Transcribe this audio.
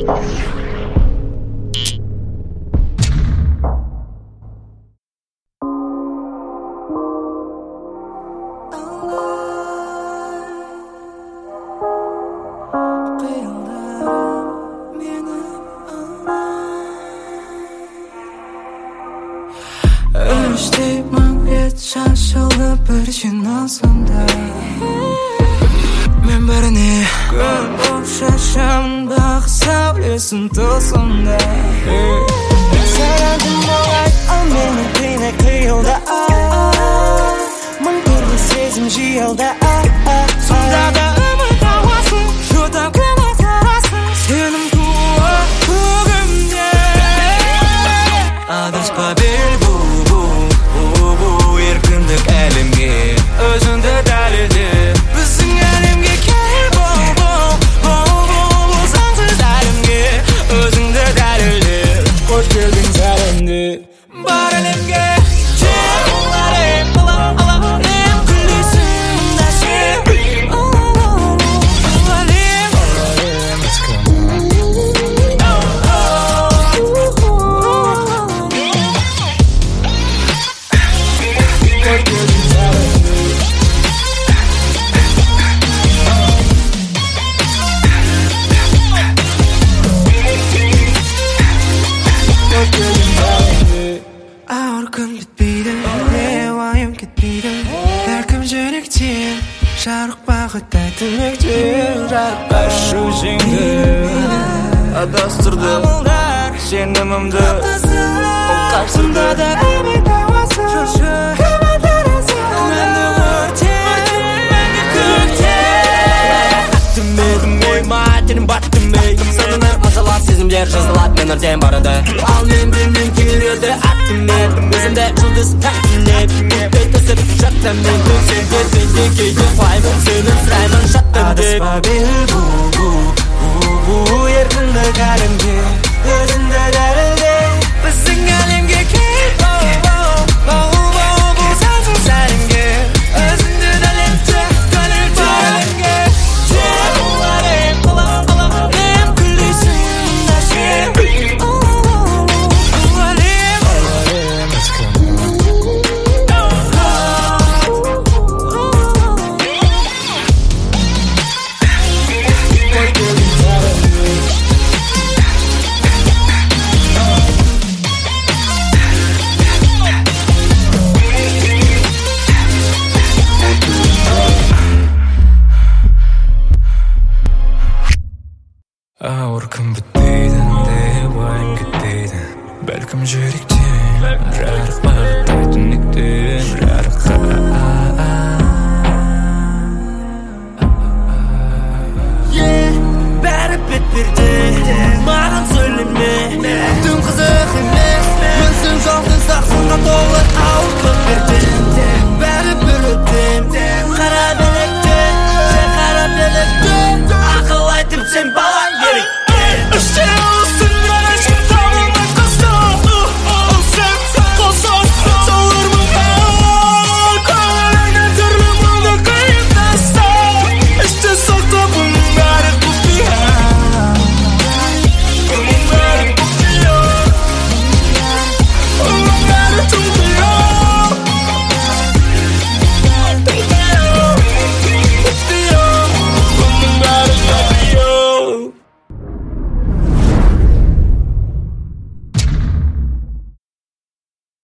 бір жиналсамда мен бәріне күн боп шашамдағы сәулесін тылсымда саған кім олай ал менің қиыны қиылда мың түрлі сезім жиылда сонда да үміт ауасың жұтап күн қарасың сенің туы көгімде адыспа бел еркіндік әлемге өзіңді дәлелде біздің әлемге кел бұл заңсыз әлемге өзіңді дәлелде қош келдің сәлемде бар әлемге сен бұл әлем әлем күлесің да сен бұл әлем ауыр күн бітпейді не уайым кетпейді бәлкім жүректен жарық бағытта түнектен жарықпашы өзіңді адастырды сенімімді ол қарсында да үміт ауасы кім атарасың мәңгі өртен мәңгі көктен аттым ойма тенім баттым санына мазалап сезімдер жазылады мен ертең барады ал мен білмем келеді аттым өзімді жұлдыз тәттілеп өтісіп жаттамын сен кетпейді кейде қуаймын сені сұраймын жаттым деп адыспа бел еркіндік әлемге өзіңді дәлелде біздің әлемге кел бұл сансыз әлемге өзіңді дәлелде әлемге сен бұл әлем күлесің да сен бұл әлем ауыр күн бітпейді не уайым кетпейді бәлкім жүректе